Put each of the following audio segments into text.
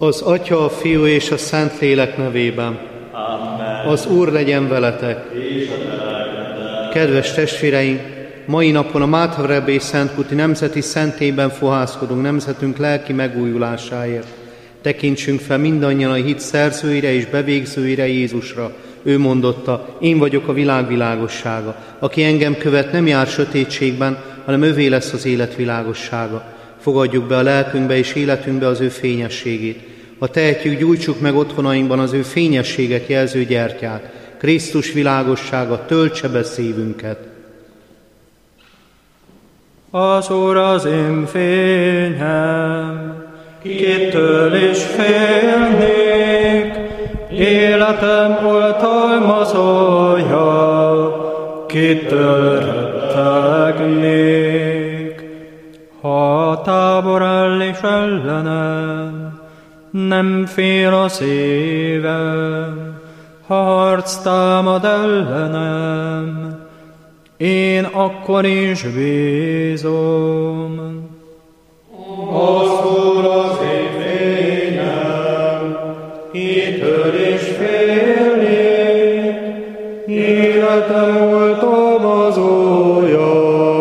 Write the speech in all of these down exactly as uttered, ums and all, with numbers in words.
Az Atya, a Fiú és a Szentlélek nevében. Amen. Az Úr legyen veletek. És a te lelkeddel. Kedves testvéreim, mai napon a Mátha Rebély Szentkuti Nemzeti Szentében fohászkodunk nemzetünk lelki megújulásáért. Tekintsünk fel mindannyian a hit szerzőire és bevégzőire, Jézusra. Ő mondotta: én vagyok a világ világossága. Aki engem követ, nem jár sötétségben, hanem övé lesz az élet világossága. Fogadjuk be a lelkünkbe és életünkbe az ő fényességét. Ha tehetjük, gyújtsuk meg otthonainkban az ő fényességet jelző gyertyát. Krisztus világossága töltse be szívünket. Az Úr az én fényem, kitől is félnék, életem oltalmazója, kitől rettegnék. Ha a tábor áll is ellenem, nem fél a szívem, ha harc támad ellenem, én akkor is bízom. Az Úr az én fényem, kitől is félnék, életem oltalmazója,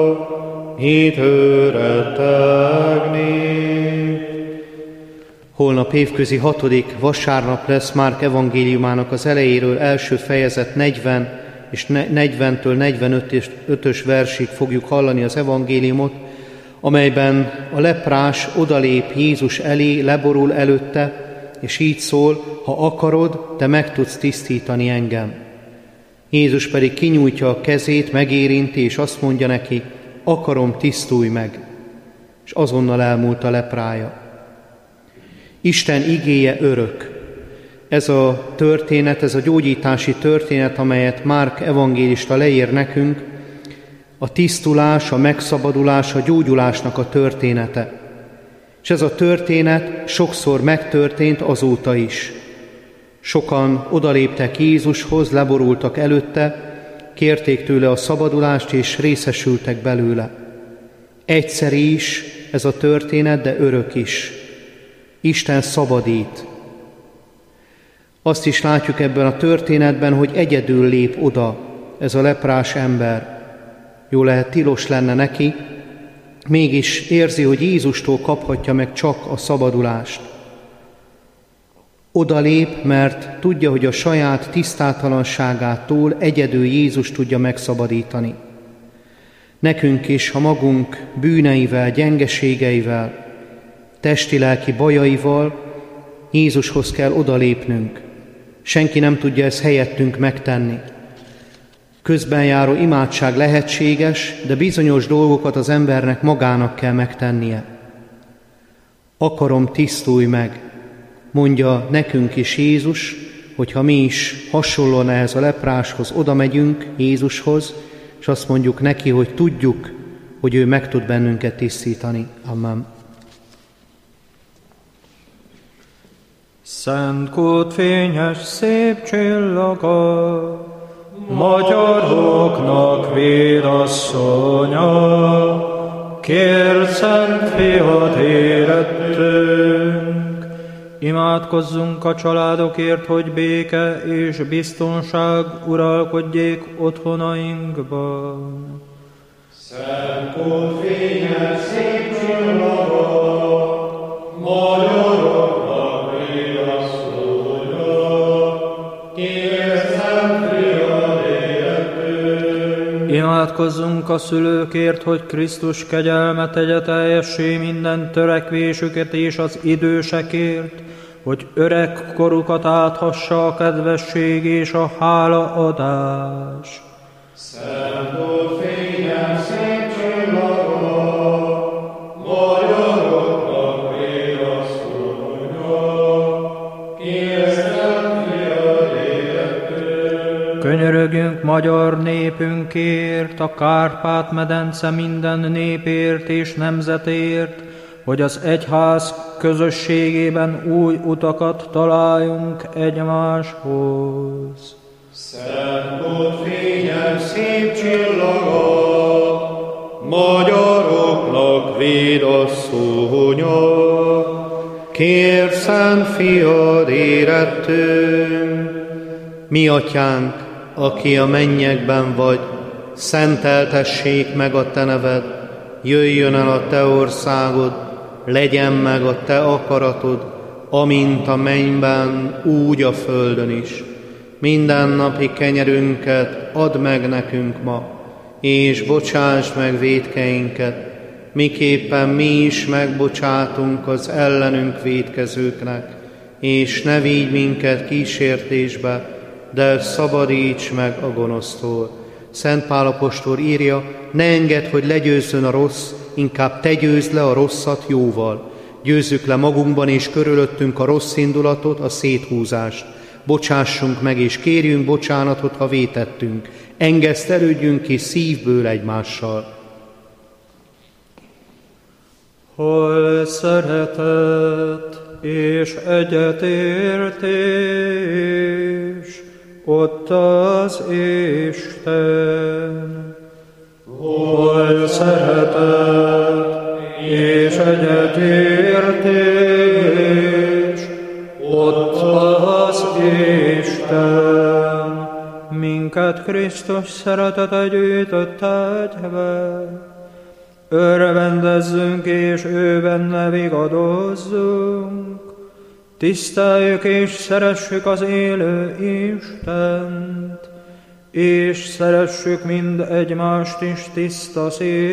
kitől rettegnék. Holnap évközi hatodik vasárnap lesz Márk evangéliumának az elejéről első fejezet negyven és negyventől negyvenötös versig fogjuk hallani az evangéliumot, amelyben a leprás odalép Jézus elé, leborul előtte, és így szól: ha akarod, te meg tudsz tisztítani engem. Jézus pedig kinyújtja a kezét, megérinti, és azt mondja neki: akarom, tisztulj meg. És azonnal elmúlt a leprája. Isten igéje örök. Ez a történet, ez a gyógyítási történet, amelyet Márk evangélista leír nekünk, a tisztulás, a megszabadulás, a gyógyulásnak a története. És ez a történet sokszor megtörtént azóta is. Sokan odaléptek Jézushoz, leborultak előtte, kérték tőle a szabadulást, és részesültek belőle. Egyszeri is ez a történet, de örök is. Isten szabadít. Azt is látjuk ebben a történetben, hogy egyedül lép oda ez a leprás ember. Jó lehet, tilos lenne neki, mégis érzi, hogy Jézustól kaphatja meg csak a szabadulást. Oda lép, mert tudja, hogy a saját tisztátalanságától egyedül Jézus tudja megszabadítani. Nekünk is, ha magunk bűneivel, gyengeségeivel, testi-lelki bajaival Jézushoz kell odalépnünk. Senki nem tudja ezt helyettünk megtenni. Közbenjáró imádság lehetséges, de bizonyos dolgokat az embernek magának kell megtennie. Akarom, tisztulj meg, mondja nekünk is Jézus, hogyha mi is hasonlóan ehhez a lepráshoz oda megyünk Jézushoz, és azt mondjuk neki, hogy tudjuk, hogy ő meg tud bennünket tisztítani. Amen. Szent Kút fényes szép csillaga, magyaroknak vérasszonya, kérd Szent Fiad érettünk. Imádkozzunk a családokért, hogy béke és biztonság uralkodjék otthonainkban. Szent Kút fényes szép csillaga, magyaroknak vérasszonya, kérd Szent Fiad érettünk. Imádkozzunk a szülőkért, hogy Krisztus kegyelme tegye teljessé minden törekvésüket, és az idősekért, hogy öreg korukat áthassa a kedvesség és a hálaadás. Szent Kút fényes szép csillaga, magyaroknak vérasszonya, kérd Szent Fiad érettünk. Könyörögjünk magyar népünkért, a Kárpát-medence minden népért és nemzetért, hogy az egyház közösségében új utakat találjunk egymáshoz. Szent Kút fényes szép csillaga, magyaroknak vérasszonya, kérd szent fiad érettünk. Mi atyánk, aki a mennyekben vagy, szenteltessék meg a te neved, jöjjön el a te országod, legyen meg a te akaratod, amint a mennyben, úgy a földön is. Mindennapi kenyerünket add meg nekünk ma, és bocsáss meg vétkeinket, miképpen mi is megbocsátunk az ellenünk vétkezőknek, és ne vigy minket kísértésbe, de szabadíts meg a gonosztól. Szent Pál apostol írja, ne engedd, hogy legyőzzön a rossz, inkább te győzd le a rosszat jóval. Győzzük le magunkban és körülöttünk a rossz indulatot, a széthúzást. Bocsássunk meg és kérjünk bocsánatot, ha vétettünk. Engesztelődjünk ki szívből egymással. Hol szeretet és egyetértés, ott az Isten. Hol szeretet és egyetértés, ott az Isten. Minket Krisztus szeretete gyűjtött egybe, örvendezzünk és ő benne vigadozzunk, tiszteljük és szeressük az élő Istent, és szeressük mind egymást is tiszta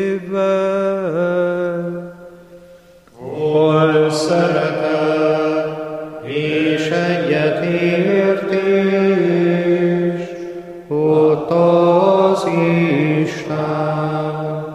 szívvel. Hol szeretet és egyetértés, ott az Isten.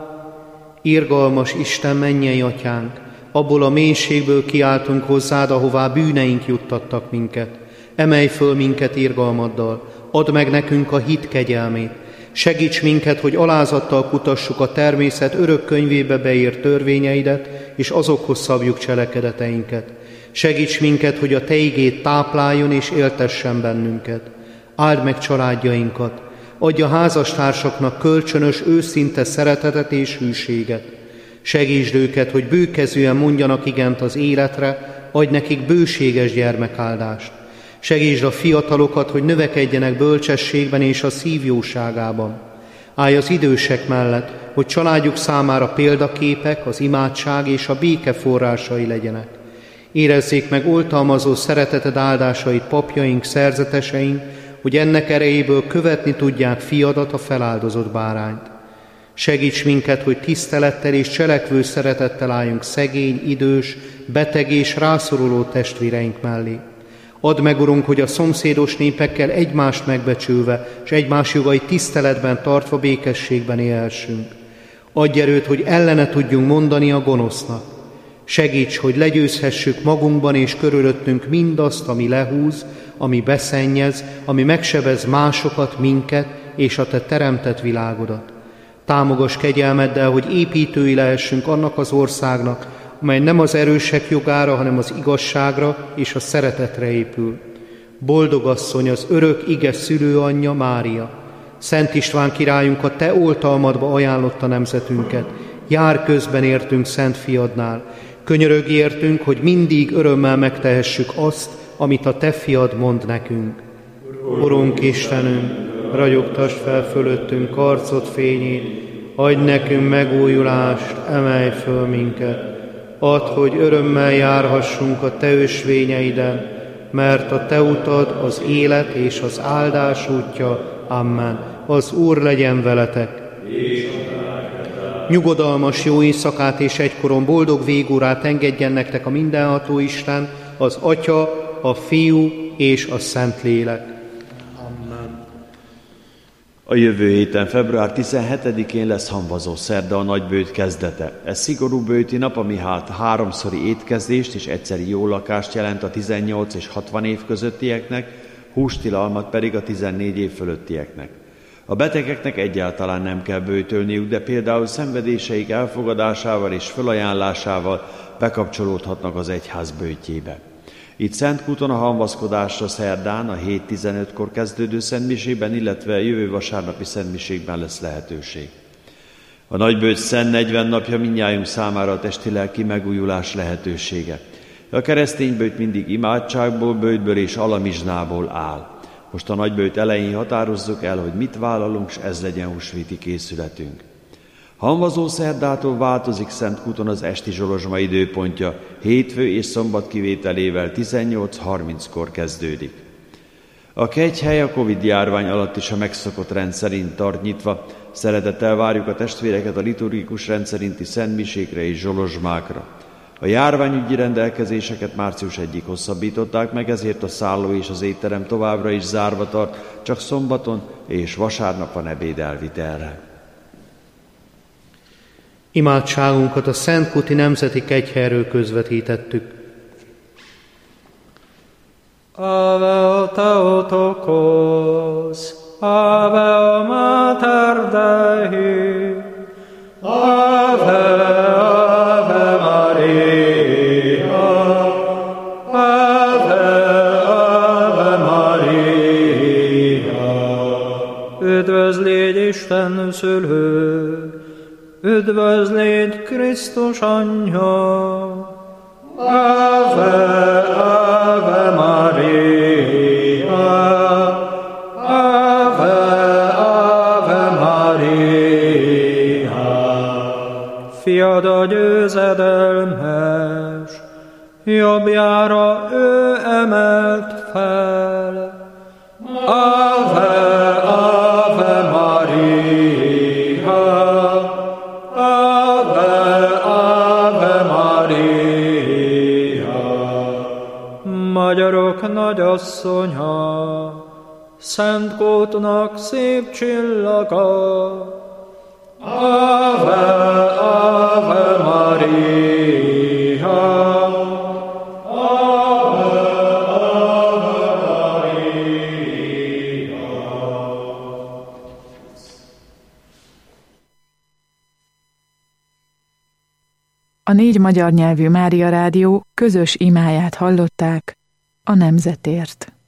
Irgalmas Isten, mennyei atyánk, abból a mélységből kiáltunk hozzád, ahová bűneink juttattak minket. Emelj föl minket irgalmaddal, add meg nekünk a hit kegyelmét. Segíts minket, hogy alázattal kutassuk a természet örök könyvébe beírt törvényeidet, és azokhoz szabjuk cselekedeteinket. Segíts minket, hogy a te igéd tápláljon és éltessen bennünket. Áld meg családjainkat, adj a házastársaknak kölcsönös, őszinte szeretetet és hűséget. Segítsd őket, hogy bőkezűen mondjanak igent az életre, adj nekik bőséges gyermekáldást. Segítsd a fiatalokat, hogy növekedjenek bölcsességben és a szív jóságában. Állj az idősek mellett, hogy családjuk számára példaképek, az imádság és a béke forrásai legyenek. Érezzék meg oltalmazó szereteted áldásait papjaink, szerzeteseink, hogy ennek erejéből követni tudják fiadat, a feláldozott bárányt. Segíts minket, hogy tisztelettel és cselekvő szeretettel álljunk szegény, idős, beteg és rászoruló testvéreink mellé. Add meg, Urunk, hogy a szomszédos népekkel egymást megbecsülve, és egymás jogait tiszteletben tartva békességben élhessünk. Adj erőt, hogy ellene tudjunk mondani a gonosznak. Segíts, hogy legyőzhessük magunkban és körülöttünk mindazt, ami lehúz, ami beszennyez, ami megsebez másokat, minket és a te teremtett világodat. Támogass kegyelmeddel, hogy építői lehessünk annak az országnak, amely nem az erősek jogára, hanem az igazságra és a szeretetre épül. Boldog asszony, az örök ige szülőanyja, Mária. Szent István királyunk a te oltalmadba ajánlotta nemzetünket. Jár közben értünk Szent Fiadnál. Könyörögj értünk, hogy mindig örömmel megtehessük azt, amit a te fiad mond nekünk. Urunk Istenünk, ragyogtass fel fölöttünk arcod fényét, adj nekünk megújulást, emelj föl minket. Add, hogy örömmel járhassunk a te ösvényeiden, mert a te utad az élet és az áldás útja. Amen. Az Úr legyen veletek. Nyugodalmas jó éjszakát és egykoron boldog végórát engedjen nektek a mindenható Isten, az Atya, a Fiú és a Szentlélek. Amen. A jövő héten, február tizenhetedikén lesz hamvazó szerda, a nagybőjt kezdete. Ez szigorú bőjti nap, ami hát háromszori étkezést és egyszeri jó lakást jelent a tizennyolc és hatvan év közöttieknek, hústilalmat pedig a tizennégy év fölöttieknek. A betegeknek egyáltalán nem kell böjtölniük, de például szenvedéseik elfogadásával és fölajánlásával bekapcsolódhatnak az egyház böjtjébe. Itt Szentkúton a hamvaszkodásra szerdán a hét tizenötkor kezdődő szentmisében, illetve jövő vasárnapi szentmiségben lesz lehetőség. A nagybőjt szent negyven napja mindnyájunk számára a testi-lelki megújulás lehetősége. A keresztény böjt mindig imádságból, böjtből és alamizsnából áll. Most a nagyböjt elején határozzuk el, hogy mit vállalunk, s ez legyen húsvéti készületünk. Hamvazó szerdától változik Szentkúton az esti zsolozsma időpontja, hétfő és szombat kivételével tizennyolc harminckor kezdődik. A kegyhely a Covid-járvány alatt is a megszokott rend szerint tart nyitva. Szeretettel várjuk a testvéreket a liturgikus rend szerinti szentmisékre és zsolozsmákra. A járványügyi rendelkezéseket március elsejéig hosszabbították meg, ezért a szálló és az étterem továbbra is zárva tart, csak szombaton és vasárnap van ebédelvitelre. Imádságunkat a Szentkúti Nemzeti Kegyhelyről közvetítettük. Ave Theotokos, Ave Mater Dei, Ave, Ave Maria, Ave, Ave Maria. Üdvözlégy Isten szülő, üdvözlégy Krisztus anyja, Ave, Ave Maria, Ave, Ave Maria. Fiad a győzedelmes, jobbjára ő emelt fel. Ave, Ave Maria, Ave, Ave Maria. Magyarok nagyasszonya, Szentkútnak szép csillaga. Ave, Ave Maria, Ave, Ave Maria. A négy magyar nyelvű Mária Rádió közös imáját hallották a nemzetért.